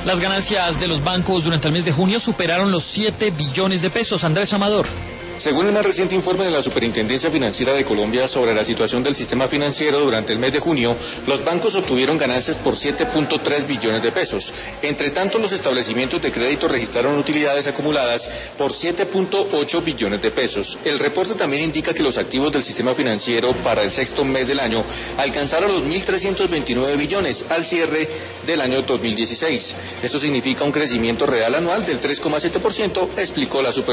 Las ganancias de los bancos durante el mes de junio superaron los 7 billones de pesos. Andrés Amador. Según el más reciente informe de la Superintendencia Financiera de Colombia sobre la situación del sistema financiero durante el mes de junio, los bancos obtuvieron ganancias por 7.3 billones de pesos. Entre tanto, los establecimientos de crédito registraron utilidades acumuladas por 7.8 billones de pesos. El reporte también indica que los activos del sistema financiero para el sexto mes del año alcanzaron los 1.329 billones al cierre del año 2016. Esto significa un crecimiento real anual del 3,7%, explicó la Superintendencia.